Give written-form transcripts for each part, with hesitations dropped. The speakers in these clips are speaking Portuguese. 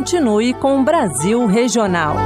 continue com o Brasil Regional.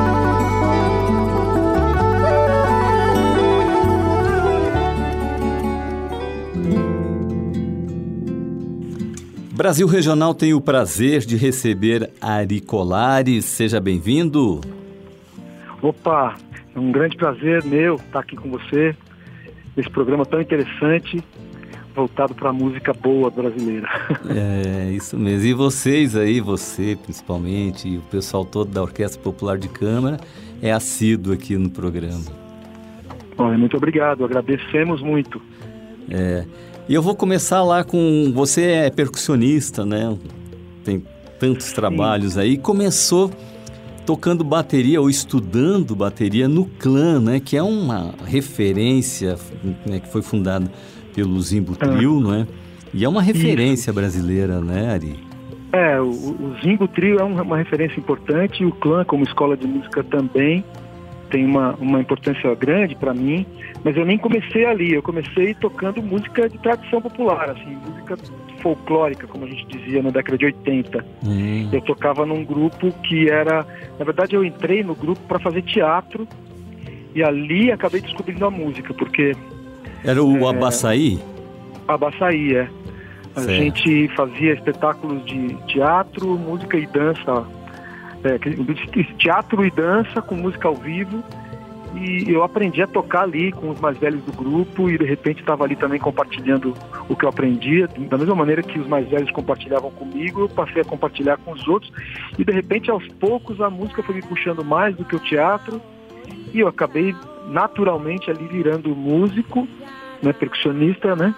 Brasil Regional tem o prazer de receber Ari Colares. Seja bem-vindo. Opa, é um grande prazer meu estar aqui com você, nesse programa tão interessante, voltado para a música boa brasileira. É, isso mesmo. E vocês aí, você principalmente, e o pessoal todo da Orquestra Popular de Câmara, é assíduo aqui no programa. Muito obrigado, agradecemos muito. E eu vou começar lá com... Você é percussionista, né? Tem tantos trabalhos aí. Começou tocando bateria ou estudando bateria no Clã, né? Que é uma referência, né? Que foi fundada pelo Zimbo Trio, não é? E é uma referência brasileira, né, Ari? O Zimbo Trio é uma referência importante e o Clã, como escola de música, também tem uma importância grande para mim, mas eu nem comecei ali, eu comecei tocando música de tradição popular, assim, música folclórica, como a gente dizia na década de 80. Eu tocava num grupo que era... Na verdade, eu entrei no grupo para fazer teatro e ali acabei descobrindo a música, porque... Era o Abaçaí? Abaçaí, é. A Certo. gente fazia espetáculos de teatro, música e dança, teatro e dança com música ao vivo, e eu aprendi a tocar ali com os mais velhos do grupo e de repente estava ali também compartilhando o que eu aprendia, da mesma maneira que os mais velhos compartilhavam comigo, eu passei a compartilhar com os outros e de repente aos poucos a música foi me puxando mais do que o teatro e eu acabei naturalmente ali virando músico, né, percussionista, né,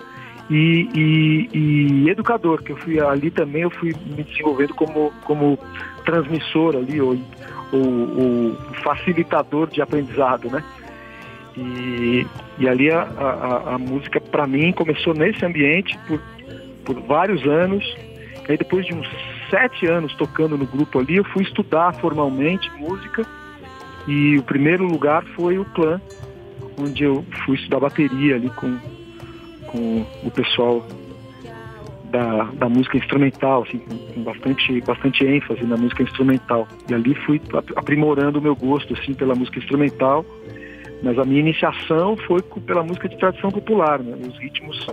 e educador, que eu fui ali também, eu fui me desenvolvendo como transmissor ali, ou facilitador de aprendizado, né? E ali a música, para mim, começou nesse ambiente por vários anos. E aí, depois de uns 7 anos tocando no grupo ali, eu fui estudar formalmente música. E o primeiro lugar foi o Clã, onde eu fui estudar bateria ali com o pessoal da música instrumental, assim, com bastante ênfase na música instrumental. E ali fui aprimorando o meu gosto, assim, pela música instrumental, mas a minha iniciação foi pela música de tradição popular, né? Os ritmos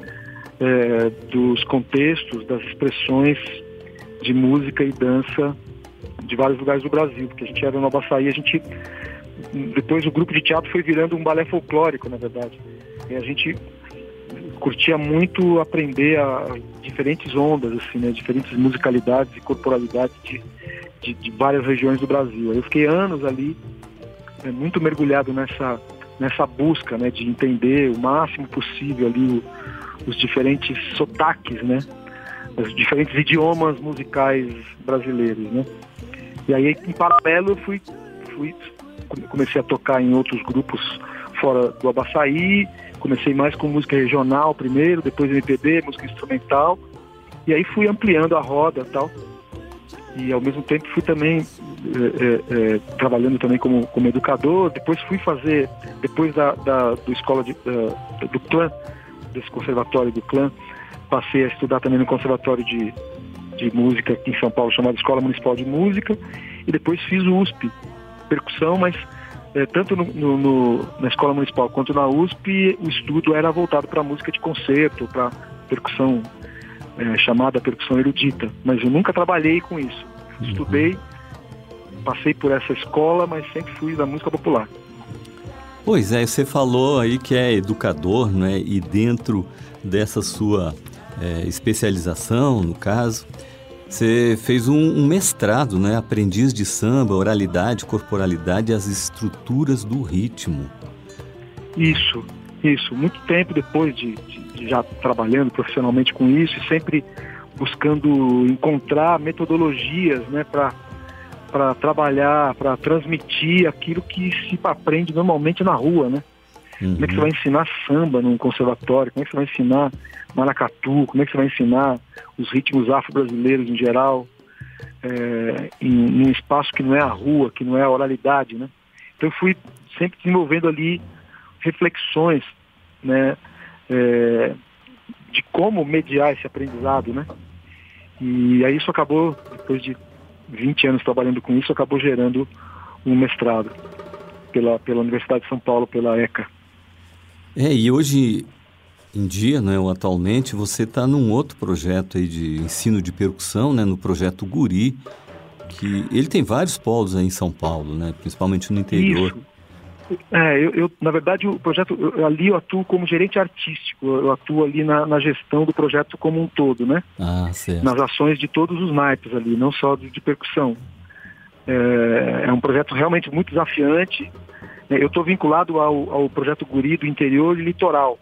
dos contextos, das expressões de música e dança de vários lugares do Brasil, porque a gente era no Abaçaí, depois o grupo de teatro foi virando um balé folclórico, na verdade. E a gente curtia muito aprender diferentes ondas, assim, né, diferentes musicalidades e corporalidades de várias regiões do Brasil. Aí eu fiquei anos ali, muito mergulhado nessa busca, né, de entender o máximo possível ali os diferentes sotaques, né, os diferentes idiomas musicais brasileiros, né. E aí, em paralelo, eu comecei a tocar em outros grupos fora do Abaçaí. Comecei mais com música regional primeiro, depois MPB, música instrumental, e aí fui ampliando a roda e tal. E ao mesmo tempo fui também trabalhando também como educador. Depois fui fazer, depois do escola do Clã, desse conservatório do Clã, passei a estudar também no conservatório de música aqui em São Paulo, chamado Escola Municipal de Música, e depois fiz o USP, percussão, mas tanto na Escola Municipal quanto na USP, o estudo era voltado para música de concerto, para percussão chamada percussão erudita. Mas eu nunca trabalhei com isso. Estudei, passei por essa escola, mas sempre fui da música popular. Pois é, você falou aí que é educador, né? E dentro dessa sua especialização, no caso, você fez um mestrado, né? Aprendiz de samba, oralidade, corporalidade e as estruturas do ritmo. Isso. Muito tempo depois de já trabalhando profissionalmente com isso e sempre buscando encontrar metodologias, né? Para trabalhar, para transmitir aquilo que se aprende normalmente na rua, né? Como é que você vai ensinar samba num conservatório? Como é que você vai ensinar maracatu? Como é que você vai ensinar os ritmos afro-brasileiros em geral em um espaço que não é a rua, que não é a oralidade, né? Então eu fui sempre desenvolvendo ali reflexões, né, de como mediar esse aprendizado, né? E aí isso acabou, depois de 20 anos trabalhando com isso, acabou gerando um mestrado pela Universidade de São Paulo, pela ECA. E hoje em dia, né, ou atualmente, você está num outro projeto aí de ensino de percussão, né, no projeto Guri, que ele tem vários polos aí em São Paulo, né, principalmente no interior. Isso. Na verdade, o projeto, ali eu atuo como gerente artístico, eu atuo ali na gestão do projeto como um todo, né? Certo. Nas ações de todos os naipes ali, não só de percussão. É um projeto realmente muito desafiante. Eu estou vinculado ao projeto Guri do interior e litoral.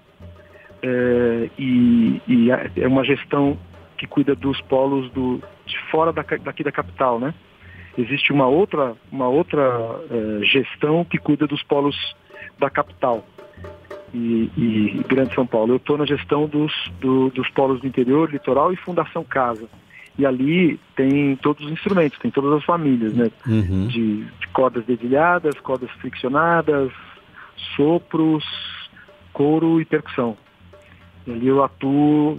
E é uma gestão que cuida dos polos de fora daqui da capital, né? Existe uma outra gestão que cuida dos polos da capital e Grande São Paulo. Eu estou na gestão dos polos do interior, litoral e Fundação Casa. E ali tem todos os instrumentos, tem todas as famílias, né? Uhum. De cordas dedilhadas, cordas friccionadas, sopros, coro e percussão. E ali eu atuo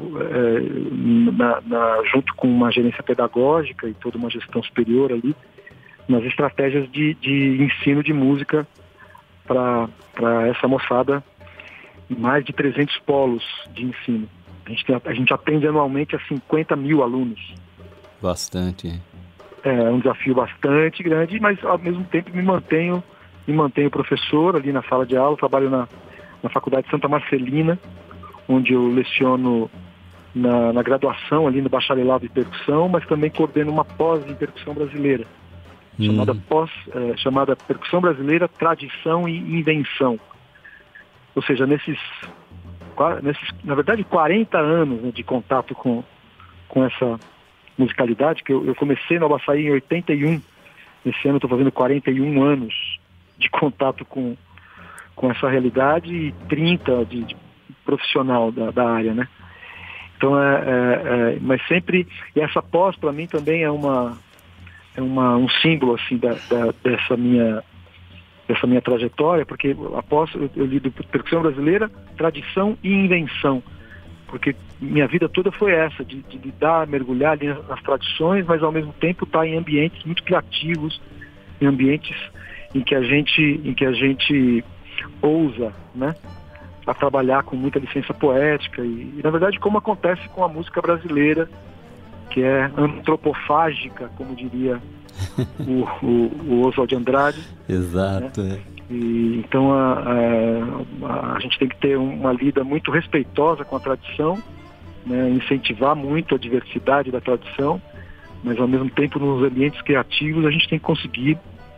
junto com uma gerência pedagógica e toda uma gestão superior ali, nas estratégias de ensino de música para essa moçada em mais de 300 polos de ensino. A gente atende anualmente a 50 mil alunos. Bastante. É um desafio bastante grande, mas ao mesmo tempo me mantenho professor ali na sala de aula. Trabalho na Faculdade Santa Marcelina, onde eu leciono na graduação ali no bacharelado de percussão, mas também coordeno uma pós em percussão brasileira, chamada Percussão Brasileira, Tradição e Invenção. Ou seja, nesses na verdade 40 anos, né, de contato com essa musicalidade, que eu comecei no Abaçaí em 81, esse ano eu estou fazendo 41 anos de contato com essa realidade e 30 de profissional da área, né? Então mas sempre, e essa pós para mim também é um símbolo assim dessa minha trajetória, porque após eu lido percussão brasileira, tradição e invenção, porque minha vida toda foi essa, de lidar, mergulhar ali nas tradições, mas ao mesmo tempo estar em ambientes muito criativos, em ambientes em que a gente ousa, né, a trabalhar com muita licença poética e na verdade como acontece com a música brasileira, que é antropofágica, como diria o Oswald de Andrade. Exato. Né? E, então a gente tem que ter uma lida muito respeitosa com a tradição, né? Incentivar muito a diversidade da tradição, mas ao mesmo tempo nos ambientes criativos a gente tem que conseguir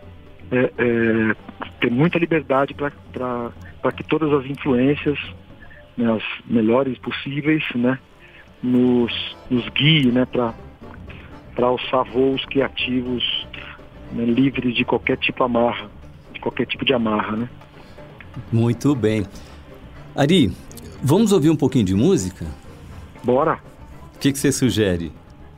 ter muita liberdade para que todas as influências, né, as melhores possíveis, né, nos guie, né, para alçar voos criativos, né, livres de qualquer tipo de amarra, né? Muito bem. Ari, vamos ouvir um pouquinho de música? Bora! O que você sugere?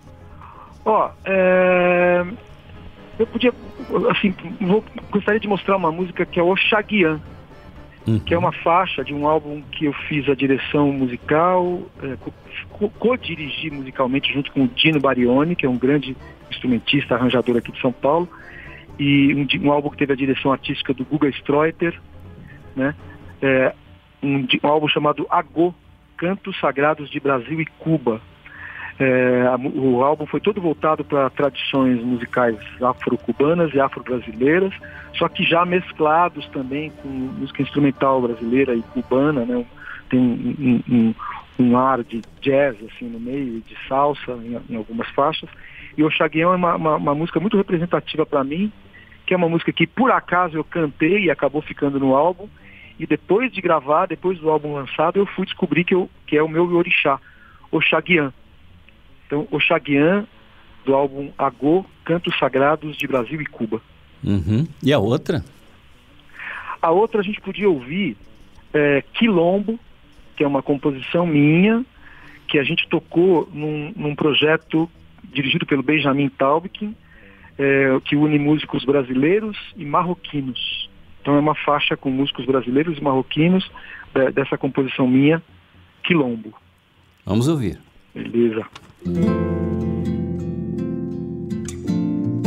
Eu podia, assim, gostaria de mostrar uma música que é Oxaguian, que é uma faixa de um álbum que eu fiz a direção musical, co-dirigi musicalmente junto com o Dino Barioni, que é um grande instrumentista, arranjador aqui de São Paulo, e um álbum que teve a direção artística do Guga Streuter, né? Um álbum chamado Agô, Cantos Sagrados de Brasil e Cuba. O álbum foi todo voltado para tradições musicais afro-cubanas e afro-brasileiras, só que já mesclados também com música instrumental brasileira e cubana, né? Tem um ar de jazz assim no meio, de salsa em algumas faixas. E o Oxaguian é uma música muito representativa para mim, que é uma música que por acaso eu cantei e acabou ficando no álbum, e depois de gravar, depois do álbum lançado, eu fui descobrir que é o meu orixá, Oxaguian. Então, Oxaguian, do álbum Agô, Cantos Sagrados de Brasil e Cuba. Uhum. E a outra? A outra a gente podia ouvir Quilombo, que é uma composição minha, que a gente tocou num projeto dirigido pelo Benjamin Taubkin, que une músicos brasileiros e marroquinos. Então é uma faixa com músicos brasileiros e marroquinos dessa composição minha, Quilombo. Vamos ouvir. Beleza.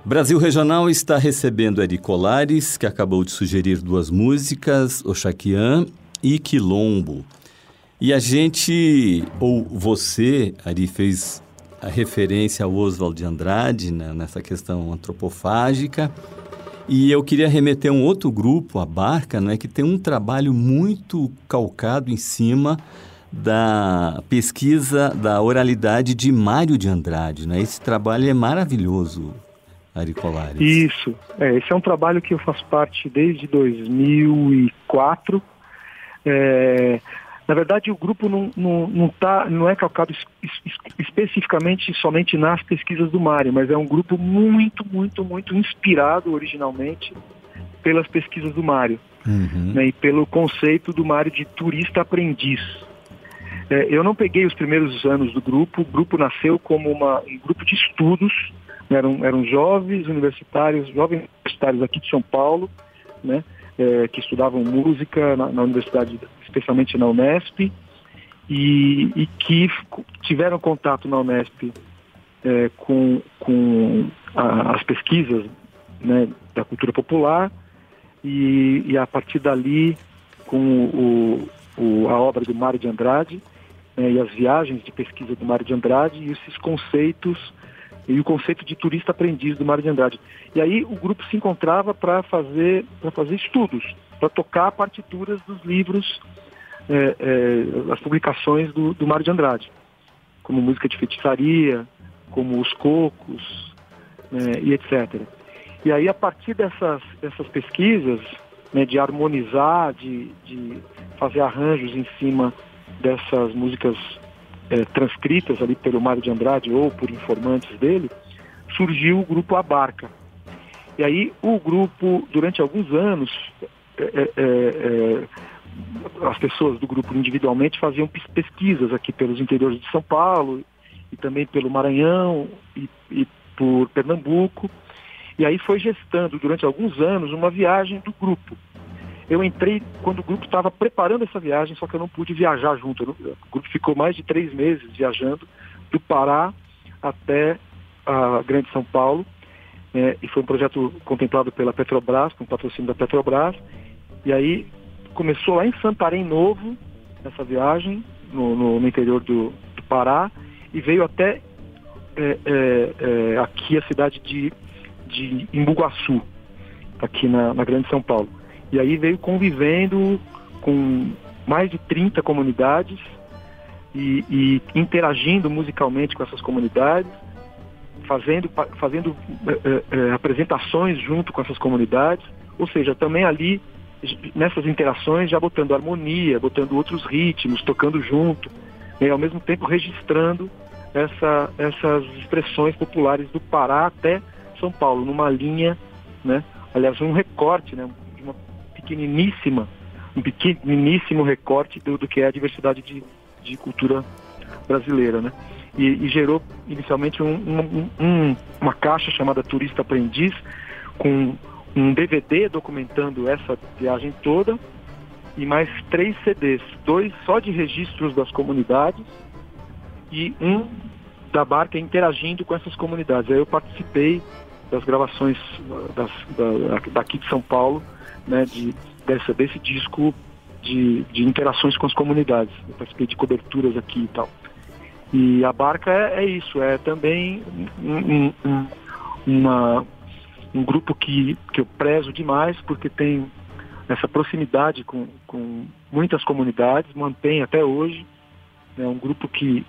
Brasil Regional está recebendo Ari Colares, que acabou de sugerir 2 músicas, Oxaquian e Quilombo. E a gente, ou você, Ari, fez a referência ao Oswald de Andrade, né, nessa questão antropofágica. E eu queria remeter a um outro grupo, a Barca, né, que tem um trabalho muito calcado em cima da pesquisa da oralidade de Mário de Andrade, né? Esse trabalho é maravilhoso, Ari Colares. Isso. Esse é um trabalho que eu faço parte desde 2004. Na verdade, o grupo não é calcado especificamente somente nas pesquisas do Mário, mas é um grupo muito, muito, muito inspirado originalmente pelas pesquisas do Mário, né, e pelo conceito do Mário de turista-aprendiz. Eu não peguei os primeiros anos do grupo. O grupo nasceu como um grupo de estudos, né, eram jovens universitários aqui de São Paulo, né, que estudavam música na universidade, especialmente na Unesp, e que tiveram contato na Unesp com as pesquisas, né, da cultura popular, e a partir dali com a obra do Mário de Andrade, e as viagens de pesquisa do Mário de Andrade, e esses conceitos, e o conceito de turista-aprendiz do Mário de Andrade. E aí o grupo se encontrava para fazer estudos, para tocar partituras dos livros, as publicações do Mário de Andrade, como Música de Feitiçaria, como Os Cocos, e etc. E aí, a partir dessas pesquisas, né, de harmonizar, de fazer arranjos em cima dessas músicas transcritas ali pelo Mário de Andrade ou por informantes dele, surgiu o grupo A Barca. E aí o grupo, durante alguns anos, as pessoas do grupo individualmente faziam pesquisas aqui pelos interiores de São Paulo e também pelo Maranhão e por Pernambuco. E aí foi gestando durante alguns anos uma viagem do grupo. Eu entrei quando o grupo estava preparando essa viagem, só que eu não pude viajar junto. O grupo ficou mais de 3 meses viajando do Pará até a Grande São Paulo. E foi um projeto contemplado pela Petrobras, com patrocínio da Petrobras. E aí começou lá em Santarém Novo, essa viagem, no interior do Pará, e veio até aqui a cidade de Embu-Guaçu, aqui na Grande São Paulo. E aí veio convivendo com mais de 30 comunidades e interagindo musicalmente com essas comunidades, fazendo apresentações junto com essas comunidades, ou seja, também ali nessas interações já botando harmonia, botando outros ritmos, tocando junto, e ao mesmo tempo registrando essas expressões populares do Pará até São Paulo, numa linha, né? Aliás, um recorte, né? De um pequeniníssimo recorte do que é a diversidade de cultura brasileira, né? E gerou inicialmente uma caixa chamada Turista Aprendiz, com um DVD documentando essa viagem toda, e mais 3 CDs, 2 só de registros das comunidades e um da Barca interagindo com essas comunidades. Aí eu participei das gravações daqui de São Paulo, né, desse disco de interações com as comunidades. Eu participei de coberturas aqui e tal. E a Barca é isso, é também um grupo que eu prezo demais, porque tem essa proximidade com muitas comunidades, mantém até hoje. É um grupo que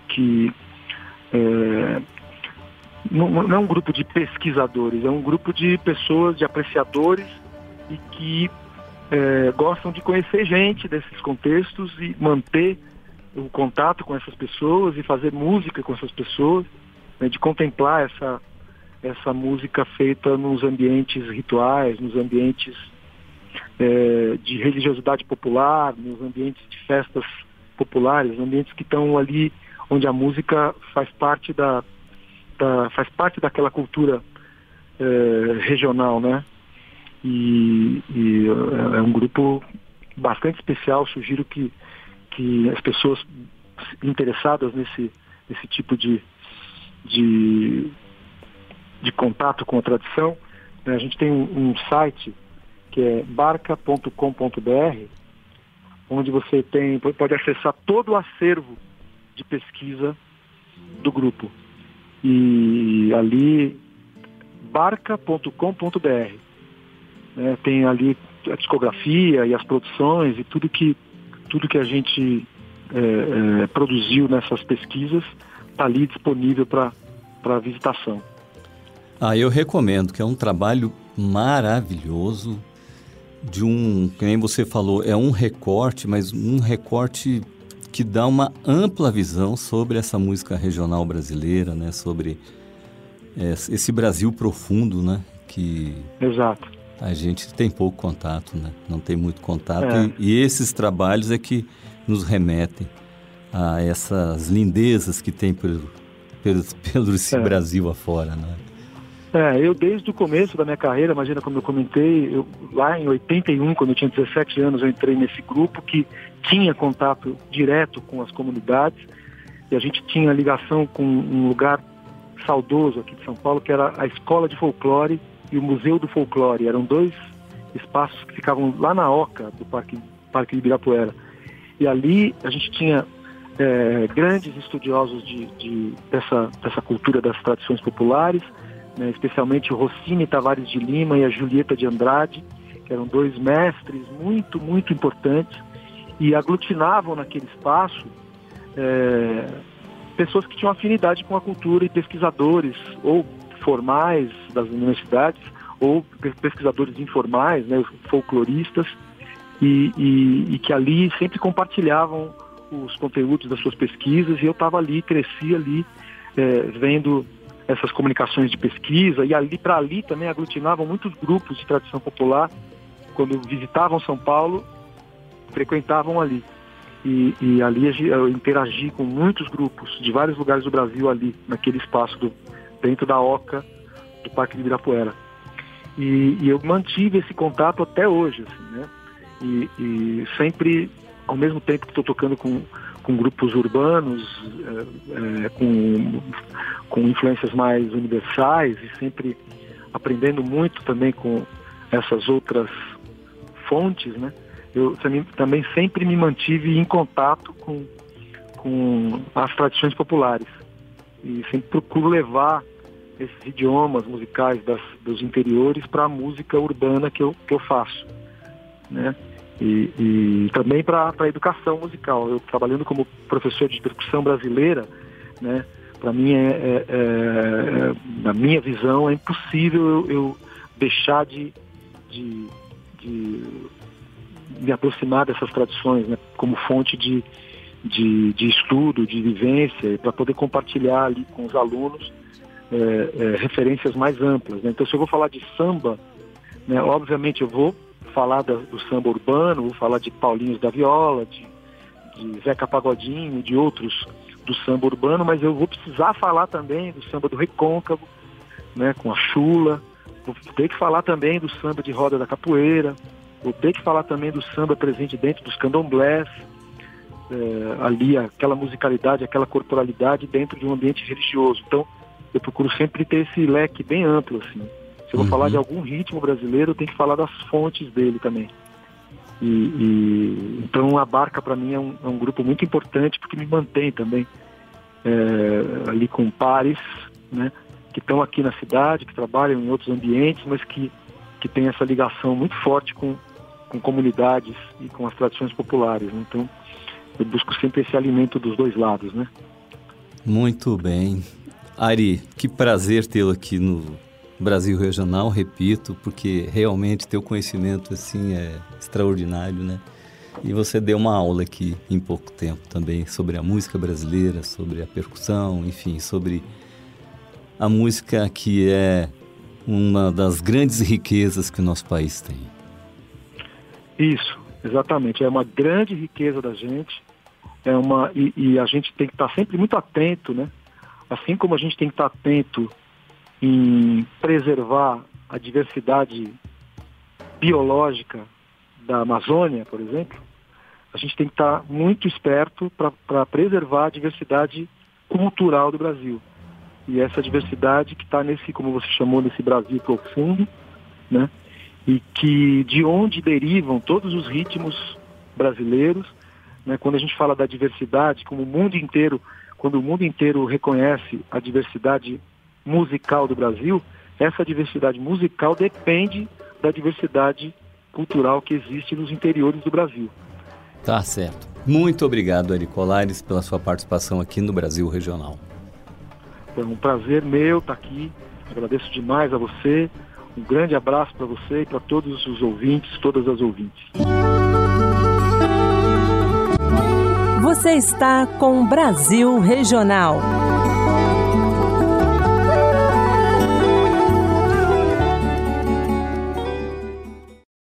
não é um grupo de pesquisadores, é um grupo de pessoas, de apreciadores, e que gostam de conhecer gente desses contextos e manter o contato com essas pessoas e fazer música com essas pessoas, né, de contemplar essa música feita nos ambientes rituais, nos ambientes de religiosidade popular, nos ambientes de festas populares, ambientes que estão ali onde a música faz parte daquela cultura regional, né? E é um grupo bastante especial. Sugiro que as pessoas interessadas nesse tipo de de contato com a tradição, né? A gente tem um site que é barca.com.br, onde você pode acessar todo o acervo de pesquisa do grupo. E ali, barca.com.br, né? Tem ali a discografia e as produções e tudo que a gente produziu nessas pesquisas está ali disponível para visitação. Eu recomendo, que é um trabalho maravilhoso, que nem você falou, é um recorte, mas um recorte que dá uma ampla visão sobre essa música regional brasileira, né? Sobre esse Brasil profundo, né? Que Exato. A gente tem pouco contato, né? Não tem muito contato. E esses trabalhos é que nos remetem a essas lindezas que tem pelo esse Brasil afora, né? Eu desde o começo da minha carreira, imagina, como eu comentei, lá em 81, quando eu tinha 17 anos, eu entrei nesse grupo que tinha contato direto com as comunidades, e a gente tinha ligação com um lugar saudoso aqui de São Paulo, que era a Escola de Folclore e o Museu do Folclore. Eram dois espaços que ficavam lá na Oca do Parque de Ibirapuera. E ali a gente tinha grandes estudiosos dessa cultura das tradições populares, né, especialmente o Rossini Tavares de Lima e a Julieta de Andrade, que eram dois mestres muito, muito importantes, e aglutinavam naquele espaço pessoas que tinham afinidade com a cultura e pesquisadores, ou formais das universidades, ou pesquisadores informais, né, folcloristas, e que ali sempre compartilhavam os conteúdos das suas pesquisas, e eu estava ali, cresci ali, vendo essas comunicações de pesquisa, e para ali também aglutinavam muitos grupos de tradição popular. Quando visitavam São Paulo, frequentavam ali. E ali eu interagi com muitos grupos de vários lugares do Brasil ali, naquele espaço dentro da Oca do Parque de Ibirapuera. E eu mantive esse contato até hoje, assim, né? E sempre, ao mesmo tempo que estou tocando com grupos urbanos, com influências mais universais, e sempre aprendendo muito também com essas outras fontes, né? Eu também sempre me mantive em contato com as tradições populares, e sempre procuro levar esses idiomas musicais dos interiores para a música urbana que eu faço, né? E também para a educação musical. Eu, trabalhando como professor de percussão brasileira, né, para mim na minha visão, é impossível eu deixar de me aproximar dessas tradições, né, como fonte de estudo, de vivência, para poder compartilhar ali com os alunos referências mais amplas, né? Então, se eu vou falar de samba, né, obviamente eu vou falar do samba urbano, vou falar de Paulinhos da Viola, de Zeca Pagodinho, de outros do samba urbano, mas eu vou precisar falar também do samba do Recôncavo, né, com a chula, vou ter que falar também do samba de roda da capoeira, vou ter que falar também do samba presente dentro dos candomblés, ali aquela musicalidade, aquela corporalidade dentro de um ambiente religioso. Então, eu procuro sempre ter esse leque bem amplo, assim. Se eu vou falar de algum ritmo brasileiro, eu tenho que falar das fontes dele também. Então a Barca, para mim, é um grupo muito importante, porque me mantém também ali com pares, né, que estão aqui na cidade, que trabalham em outros ambientes, mas que tem essa ligação muito forte com comunidades e com as tradições populares, né? Então eu busco sempre esse alimento dos dois lados, né? Muito bem. Ari, que prazer tê-lo aqui no Brasil Regional, repito, porque realmente teu conhecimento assim é extraordinário, né? E você deu uma aula aqui em pouco tempo também sobre a música brasileira, sobre a percussão, enfim, sobre a música que é uma das grandes riquezas que o nosso país tem. Isso, exatamente. É uma grande riqueza da gente, e a gente tem que estar sempre muito atento, né? Assim como a gente tem que estar atento em preservar a diversidade biológica da Amazônia, por exemplo, a gente tem que estar muito esperto para preservar a diversidade cultural do Brasil. E essa diversidade que está nesse, como você chamou, nesse Brasil profundo, né? E que de onde derivam todos os ritmos brasileiros, né? Quando a gente fala da diversidade, como o mundo inteiro, quando o mundo inteiro reconhece a diversidade musical do Brasil, essa diversidade musical depende da diversidade cultural que existe nos interiores do Brasil. Tá certo. Muito obrigado, Eri Colares, pela sua participação aqui no Brasil Regional. É um prazer meu estar aqui. Agradeço demais a você. Um grande abraço para você e para todos os ouvintes, todas as ouvintes. Você está com Brasil Regional.